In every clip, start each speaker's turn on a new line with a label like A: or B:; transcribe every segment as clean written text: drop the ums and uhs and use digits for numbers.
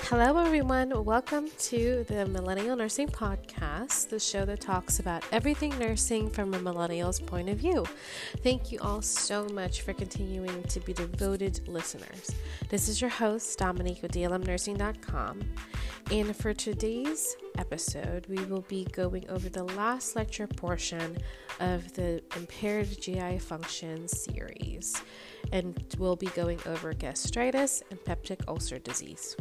A: Hello, everyone. Welcome to the Millennial Nursing Podcast, the show that talks about everything nursing from a millennial's point of view. Thank you all so much for continuing to be devoted listeners. This is your host, Dominique with DLMnursing.com. And for today's episode, we will be going over the last lecture portion of the Impaired GI Function series. And we'll be going over gastritis and peptic ulcer disease.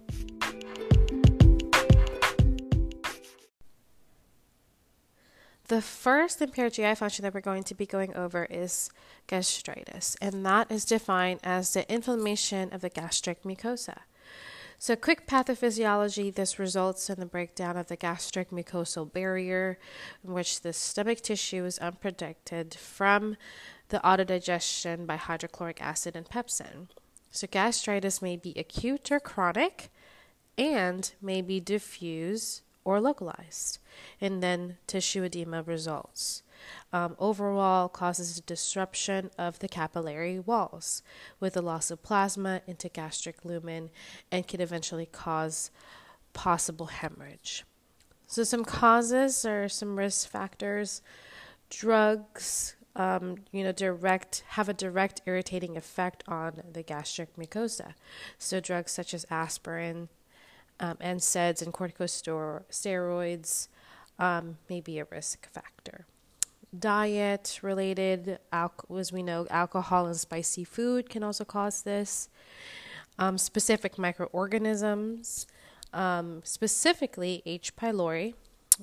A: The first impaired GI function that we're going to be going over is gastritis, and that is defined as the inflammation of the gastric mucosa. So quick pathophysiology, this results in the breakdown of the gastric mucosal barrier, in which the stomach tissue is unprotected from the autodigestion by hydrochloric acid and pepsin. So gastritis may be acute or chronic, and may be diffuse or localized, and then tissue edema results. Overall causes a disruption of the capillary walls with the loss of plasma into gastric lumen and can eventually cause possible hemorrhage. So some causes or some risk factors: drugs have a direct irritating effect on the gastric mucosa. So drugs such as aspirin, NSAIDs and corticosteroids may be a risk factor. Diet related, as we know, alcohol and spicy food can also cause this. Specific microorganisms, specifically H. pylori,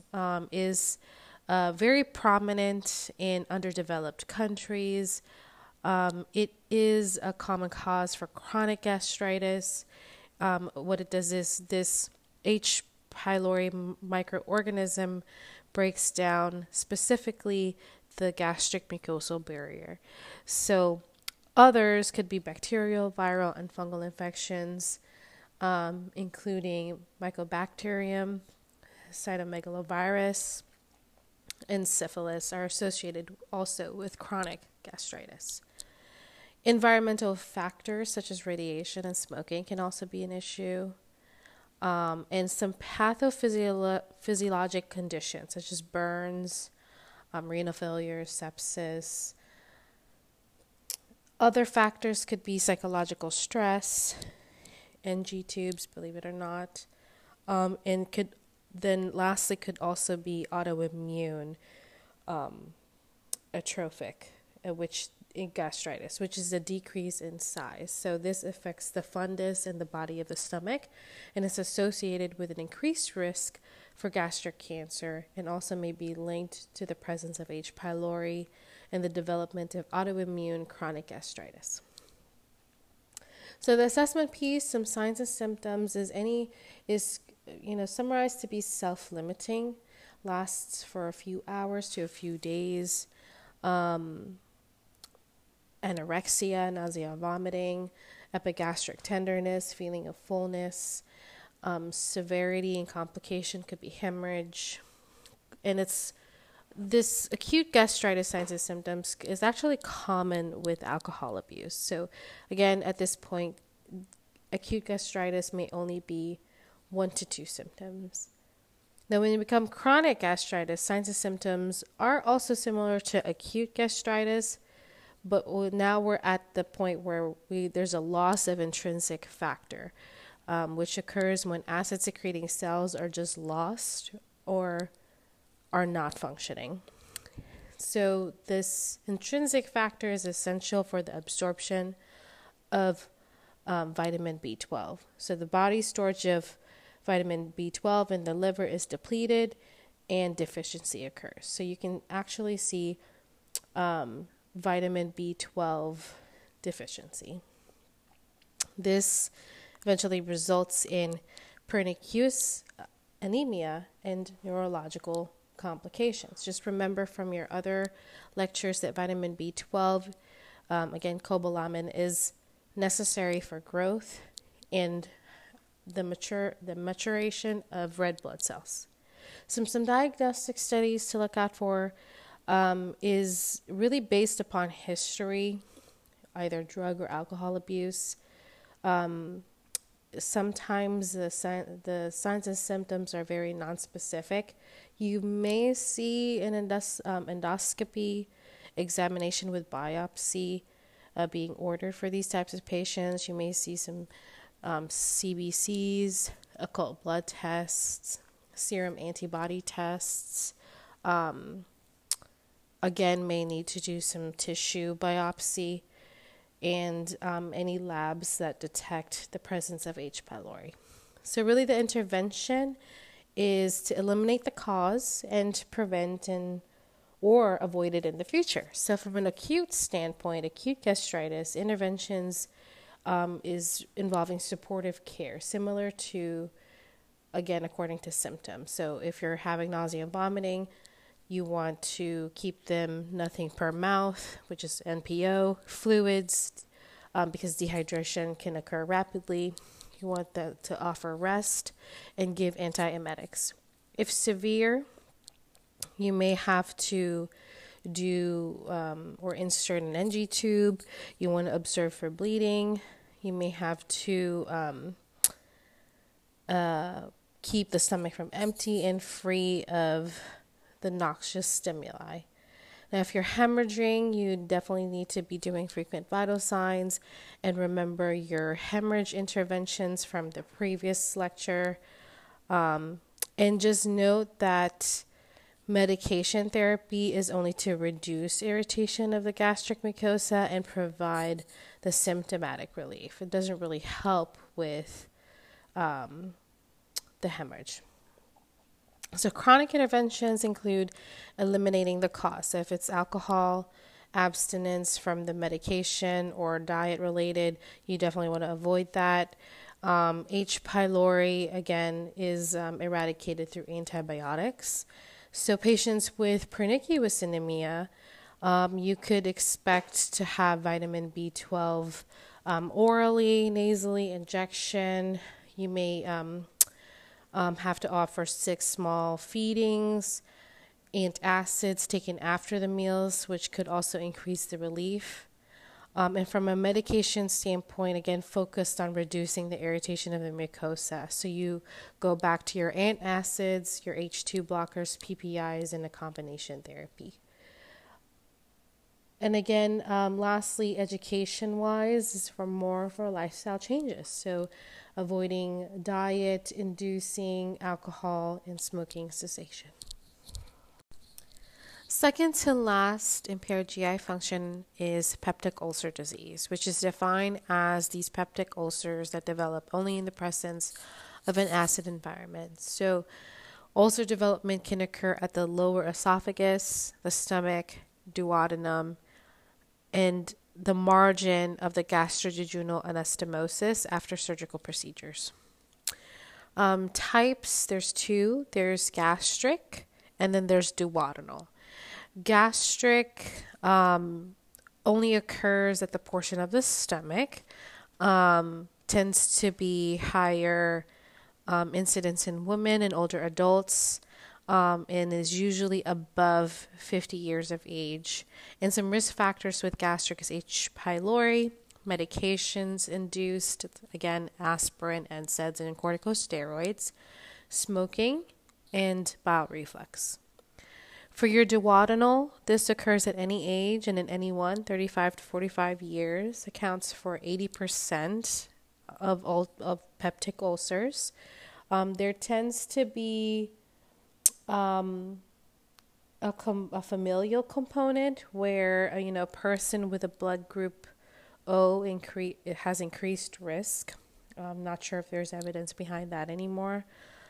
A: is very prominent in underdeveloped countries. It is a common cause for chronic gastritis. What it does is this H. pylori microorganism breaks down specifically the gastric mucosal barrier. So others could be bacterial, viral, and fungal infections, including Mycobacterium, cytomegalovirus, and syphilis are associated also with chronic gastritis. Environmental factors such as radiation and smoking can also be an issue. And some pathophysiologic conditions such as burns, renal failure, sepsis. Other factors could be psychological stress, NG tubes, believe it or not, and lastly could also be autoimmune atrophic, in gastritis, which is a decrease in size. So this affects the fundus in the body of the stomach and is associated with an increased risk for gastric cancer, and also may be linked to the presence of H. pylori and the development of autoimmune chronic gastritis. So the assessment piece, some signs and symptoms, is summarized to be self-limiting, lasts for a few hours to a few days. Anorexia, nausea, vomiting, epigastric tenderness, feeling of fullness, severity and complication could be hemorrhage. And this acute gastritis signs and symptoms is actually common with alcohol abuse. So again, at this point, acute gastritis may only be 1 to 2 symptoms. Now, when you become chronic gastritis, signs and symptoms are also similar to acute gastritis, but now we're at the point where there's a loss of intrinsic factor, which occurs when acid-secreting cells are just lost or are not functioning. So this intrinsic factor is essential for the absorption of vitamin B12. So the body's storage of vitamin B12 in the liver is depleted and deficiency occurs. So you can actually see vitamin B12 deficiency. This eventually results in pernicious anemia and neurological complications. Just remember from your other lectures that vitamin B12, again, cobalamin, is necessary for growth and the maturation of red blood cells. Some diagnostic studies to look out for is really based upon history, either drug or alcohol abuse, sometimes the signs and symptoms are very nonspecific. You may see an endoscopy examination with biopsy being ordered for these types of patients. You may see some CBCs, occult blood tests, serum antibody tests. Again, may need to do some tissue biopsy and any labs that detect the presence of H. pylori. So really the intervention is to eliminate the cause and to prevent or avoid it in the future. So from an acute standpoint, acute gastritis, interventions is involving supportive care, similar to, again, according to symptoms. So if you're having nausea and vomiting, you want to keep them nothing per mouth, which is NPO, fluids, because dehydration can occur rapidly. You want to offer rest and give antiemetics. If severe, you may have to do or insert an NG tube. You want to observe for bleeding. You may have to keep the stomach from empty and free of the noxious stimuli. Now, if you're hemorrhaging, you definitely need to be doing frequent vital signs and remember your hemorrhage interventions from the previous lecture. And just note that medication therapy is only to reduce irritation of the gastric mucosa and provide the symptomatic relief. It doesn't really help with the hemorrhage. So chronic interventions include eliminating the cause. So if it's alcohol, abstinence from the medication or diet related, you definitely want to avoid that. H. pylori, again, is eradicated through antibiotics. So patients with pernicious anemia, you could expect to have vitamin B12 orally, nasally injection. You may have to offer 6 small feedings, antacids taken after the meals, which could also increase the relief. And from a medication standpoint, again, focused on reducing the irritation of the mucosa. So you go back to your antacids, your H2 blockers, PPIs, and a combination therapy. And again, lastly, education-wise, is for more for lifestyle changes. So avoiding diet, inducing alcohol, and smoking cessation. Second to last impaired GI function is peptic ulcer disease, which is defined as these peptic ulcers that develop only in the presence of an acid environment. So ulcer development can occur at the lower esophagus, the stomach, duodenum, and the margin of the gastrojejunal anastomosis after surgical procedures. Types, there's 2. There's gastric, and then there's duodenal. Gastric only occurs at the portion of the stomach, tends to be higher incidence in women and older adults, and is usually above 50 years of age. And some risk factors with gastric is H. pylori, medications induced, again, aspirin, NSAIDs, and corticosteroids, smoking, and bowel reflux. For your duodenal, this occurs at any age and in anyone, 35 to 45 years, accounts for 80% of peptic ulcers. There tends to be a familial component where a person with a blood group O has increased risk. I'm not sure if there's evidence behind that anymore.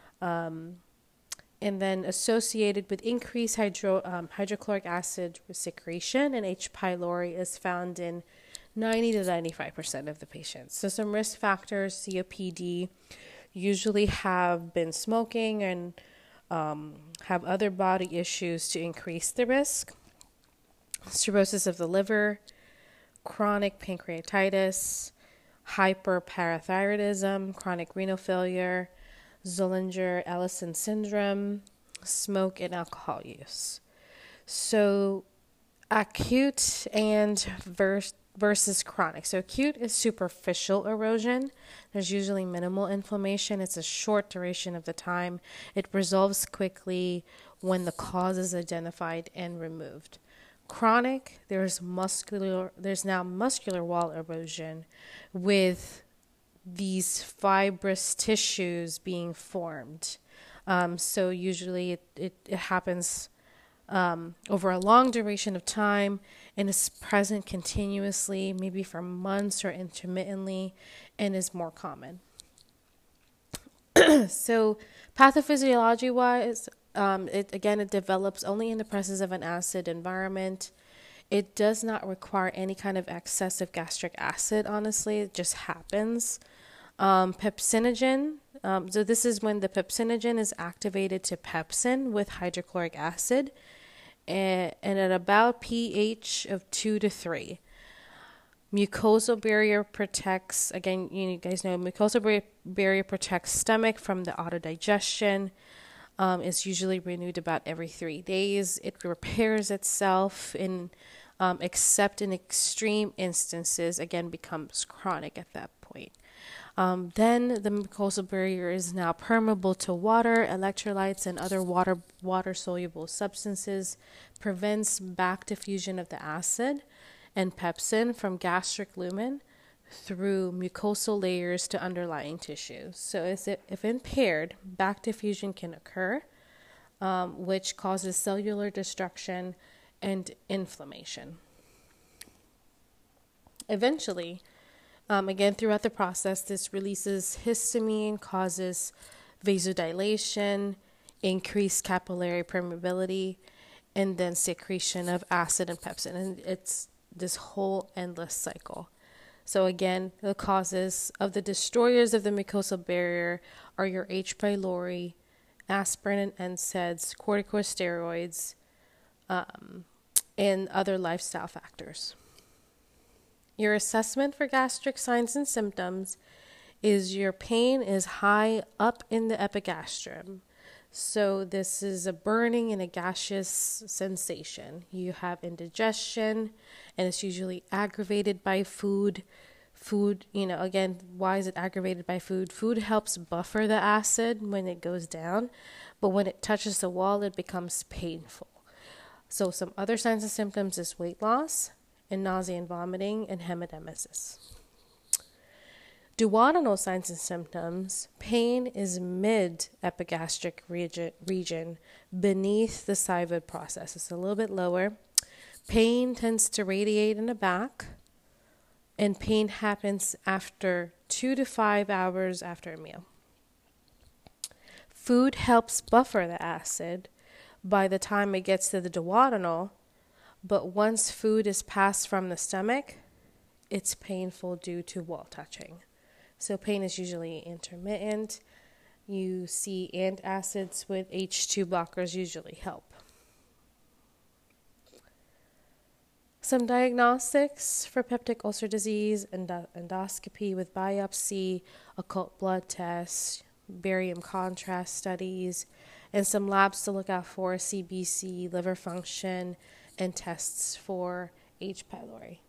A: And then associated with increased hydrochloric acid secretion and H. pylori is found in 90 to 95% of the patients. So some risk factors, COPD, usually have been smoking and have other body issues to increase the risk. Cirrhosis of the liver, chronic pancreatitis, hyperparathyroidism, chronic renal failure, Zollinger-Ellison syndrome, smoke, and alcohol use. So acute and versus chronic. So acute is superficial erosion. There's usually minimal inflammation. It's a short duration of the time. It resolves quickly when the cause is identified and removed. Chronic, there's now muscular wall erosion with these fibrous tissues being formed. So usually it happens over a long duration of time and is present continuously, maybe for months or intermittently, and is more common. So pathophysiology-wise, it develops only in the presence of an acid environment. It does not require any kind of excessive gastric acid, honestly. It just happens. Pepsinogen. So this is when the pepsinogen is activated to pepsin with hydrochloric acid and at about pH of 2 to 3. Mucosal barrier protects, again, you guys know mucosal barrier protects stomach from the autodigestion. It's usually renewed about every 3 days. It repairs itself except in extreme instances, again, becomes chronic at that point. Then the mucosal barrier is now permeable to water, electrolytes, and other water-soluble substances, prevents back diffusion of the acid and pepsin from gastric lumen through mucosal layers to underlying tissues. So if impaired, back diffusion can occur, which causes cellular destruction and inflammation. Eventually, again, throughout the process, this releases histamine, causes vasodilation, increased capillary permeability, and then secretion of acid and pepsin. And it's this whole endless cycle. So again, the causes of the destroyers of the mucosal barrier are your H. pylori, aspirin and NSAIDs, corticosteroids, and other lifestyle factors. Your assessment for gastric signs and symptoms is your pain is high up in the epigastrium. So this is a burning and a gaseous sensation. You have indigestion, and it's usually aggravated by food. Food, again, why is it aggravated by food? Food helps buffer the acid when it goes down, but when it touches the wall, it becomes painful. So some other signs and symptoms is weight loss, and nausea and vomiting, and hematemesis. Duodenal signs and symptoms, pain is mid-epigastric region beneath the sigmoid process. It's a little bit lower. Pain tends to radiate in the back, and pain happens after 2 to 5 hours after a meal. Food helps buffer the acid by the time it gets to the duodenal, but once food is passed from the stomach, it's painful due to wall touching. So pain is usually intermittent. You see antacids with H2 blockers usually help. Some diagnostics for peptic ulcer disease, endoscopy with biopsy, occult blood tests, barium contrast studies, and some labs to look out for CBC, liver function, and tests for H. pylori.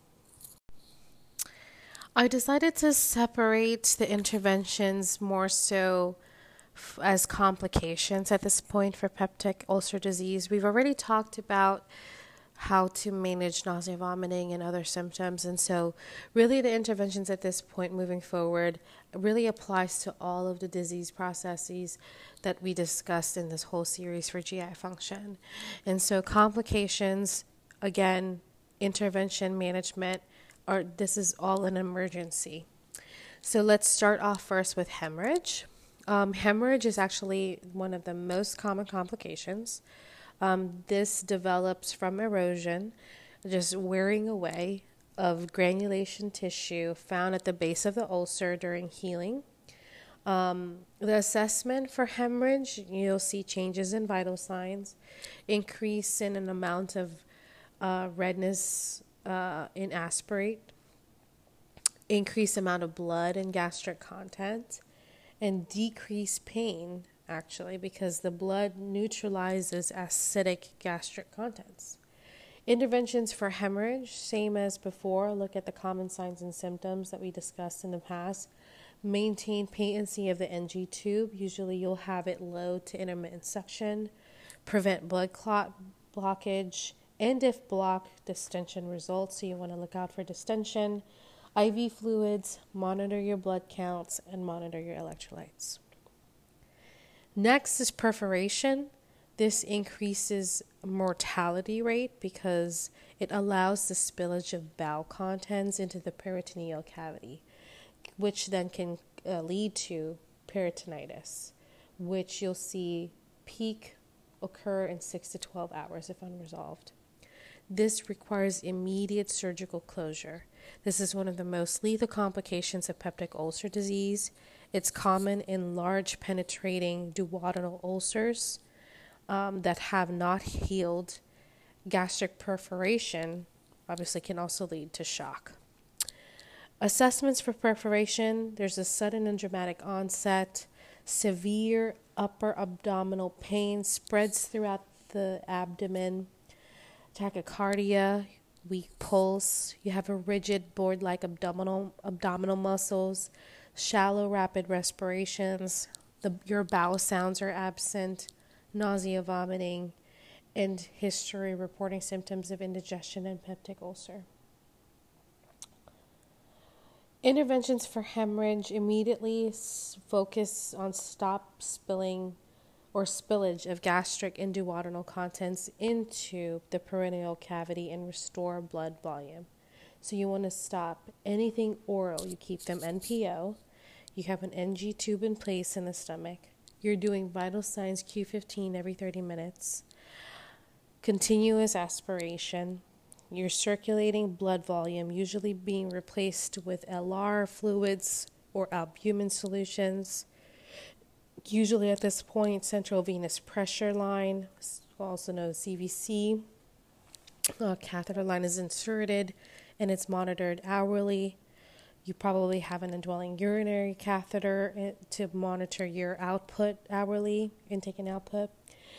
A: I decided to separate the interventions more so as complications at this point for peptic ulcer disease. We've already talked about how to manage nausea, vomiting, and other symptoms, and so really the interventions at this point moving forward really applies to all of the disease processes that we discussed in this whole series for GI function. And so complications, again, intervention management, this is all an emergency. So let's start off first with hemorrhage. Hemorrhage is actually one of the most common complications. This develops from erosion, just wearing away of granulation tissue found at the base of the ulcer during healing. The assessment for hemorrhage, you'll see changes in vital signs, increase in an amount of redness in aspirate, increased amount of blood and gastric content, and decreased pain, actually, because the blood neutralizes acidic gastric contents. Interventions for hemorrhage, same as before, look at the common signs and symptoms that we discussed in the past. Maintain patency of the NG tube. Usually you'll have it low to intermittent suction. Prevent blood clot blockage. And if block, distension results, so you want to look out for distension. IV fluids, monitor your blood counts, and monitor your electrolytes. Next is perforation. This increases mortality rate because it allows the spillage of bowel contents into the peritoneal cavity, which then can lead to peritonitis, which you'll see peak occur in 6 to 12 hours if unresolved. This requires immediate surgical closure. This is one of the most lethal complications of peptic ulcer disease. It's common in large penetrating duodenal ulcers that have not healed. Gastric perforation obviously can also lead to shock. Assessments for perforation: there's a sudden and dramatic onset, severe upper abdominal pain spreads throughout the abdomen, tachycardia, weak pulse, you have a rigid board-like abdominal muscles, shallow rapid respirations, your bowel sounds are absent, nausea, vomiting, and history reporting symptoms of indigestion and peptic ulcer. Interventions for hemorrhage: immediately focus on stop spilling or spillage of gastric and duodenal contents into the perineal cavity and restore blood volume. So you want to stop anything oral. You keep them NPO. You have an NG tube in place in the stomach. You're doing vital signs Q15 every 30 minutes. Continuous aspiration. You're circulating blood volume, usually being replaced with LR fluids or albumin solutions. Usually at this point, central venous pressure line, also known as CVC, catheter line is inserted and it's monitored hourly. You probably have an indwelling urinary catheter to monitor your output hourly, intake and output.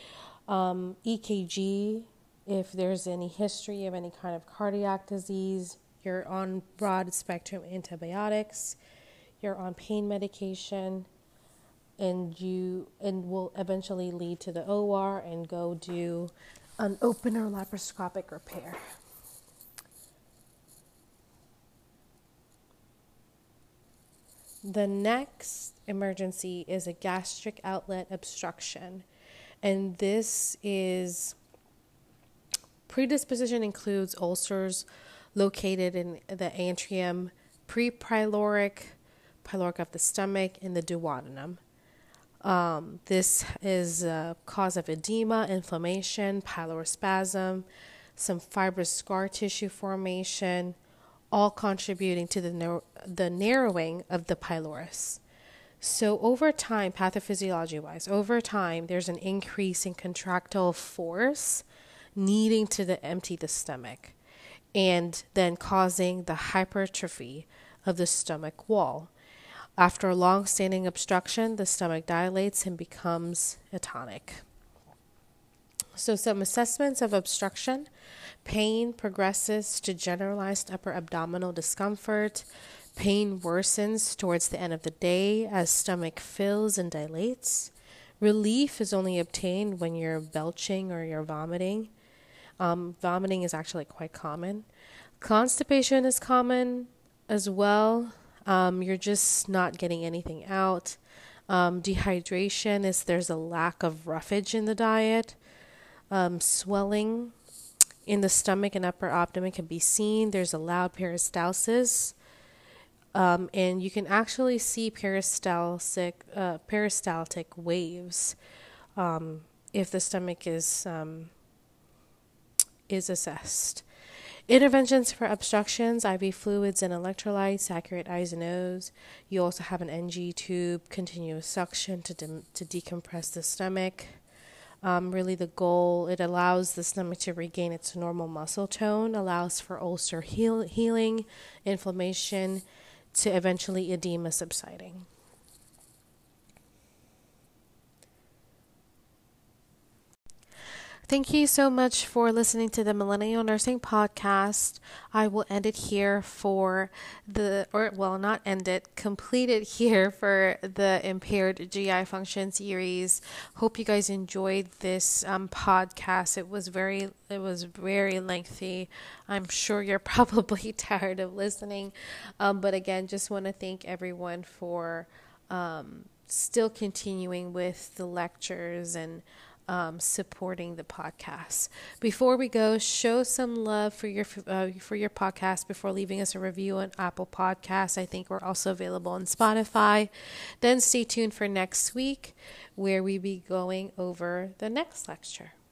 A: EKG, if there's any history of any kind of cardiac disease. You're on broad spectrum antibiotics. You're on pain medication. And will eventually lead to the OR and go do an open or laparoscopic repair. The next emergency is a gastric outlet obstruction, and this is predisposition includes ulcers located in the atrium, pyloric of the stomach, and the duodenum. This is a cause of edema, inflammation, pylospasm, some fibrous scar tissue formation, all contributing to the narrowing of the pylorus. So over time, pathophysiology-wise, there's an increase in contractile force needing to empty the stomach and then causing the hypertrophy of the stomach wall. After a long-standing obstruction, the stomach dilates and becomes atonic. So some assessments of obstruction: pain progresses to generalized upper abdominal discomfort. Pain worsens towards the end of the day as stomach fills and dilates. Relief is only obtained when you're belching or you're vomiting. Vomiting is actually quite common. Constipation is common as well. You're just not getting anything out. Dehydration is there's a lack of roughage in the diet. Swelling in the stomach and upper abdomen can be seen. There's a loud peristalsis. And you can actually see peristaltic waves if the stomach is assessed. Interventions for obstructions: IV fluids and electrolytes, accurate I's and O's. You also have an NG tube, continuous suction to decompress the stomach. Really the goal, it allows the stomach to regain its normal muscle tone, allows for ulcer healing, inflammation, to eventually edema subsiding. Thank you so much for listening to the Millennial Nursing Podcast. I will end it here for not end it, complete it here for the Impaired GI Function series. Hope you guys enjoyed this podcast. It was very lengthy. I'm sure you're probably tired of listening. But again, just want to thank everyone for still continuing with the lectures and supporting the podcast. Before we go, show some love for your podcast before leaving us a review on Apple Podcasts. I think we're also available on Spotify. Then stay tuned for next week, where we be going over the next lecture.